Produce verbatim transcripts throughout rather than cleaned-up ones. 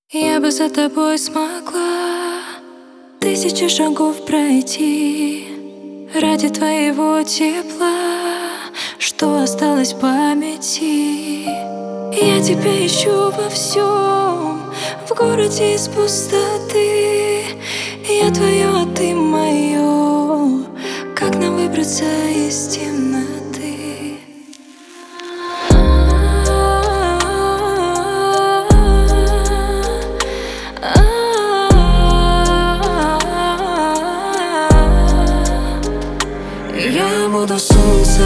Я бы за тобой смогла тысячи шагов пройти ради твоего тепла, что осталось в памяти. Я тебя ищу во всем, в городе из пустоты. Я твое, а ты мое. Как нам выбраться из темноты? Я буду солнце,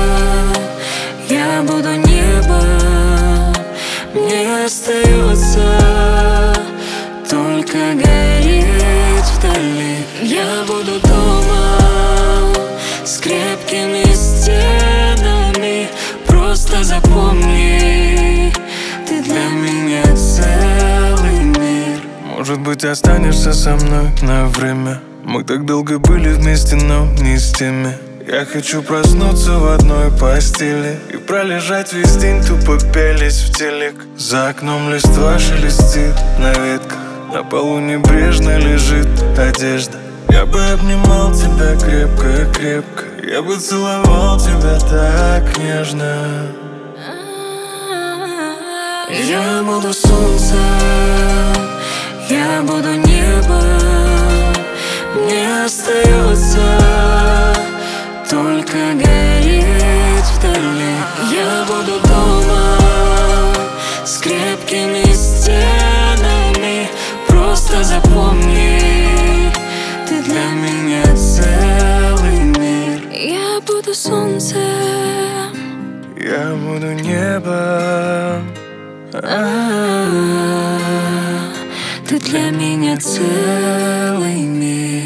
я буду небо. Мне остается только гореть вдали. Я буду дома с крепкими стенами. Просто запомни, ты для меня целый мир. Может быть, останешься со мной на время. Мы так долго были вместе, но не с теми. Я хочу проснуться в одной постели и пролежать весь день, тупо пялись в телек. За окном листва шелестит на ветках, на полу небрежно лежит одежда. Я бы обнимал тебя крепко-крепко, я бы целовал тебя так нежно. Я буду солнце, я буду небо. Мне остается только гореть вдали. Я буду дома с крепкими стенами. Просто запомни, ты для меня целый мир. Я буду солнцем, я буду небом. А-а-а, ты для меня целый мир.